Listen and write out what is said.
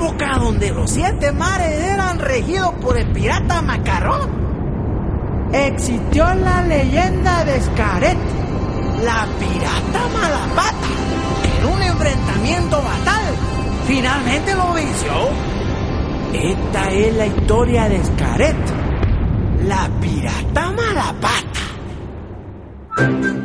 época donde los 7 mares eran regidos por el pirata Macarrón, existió la leyenda de Xcaret, la pirata Malapata, que en un enfrentamiento fatal finalmente lo venció. Esta es la historia de Xcaret, la pirata Malapata.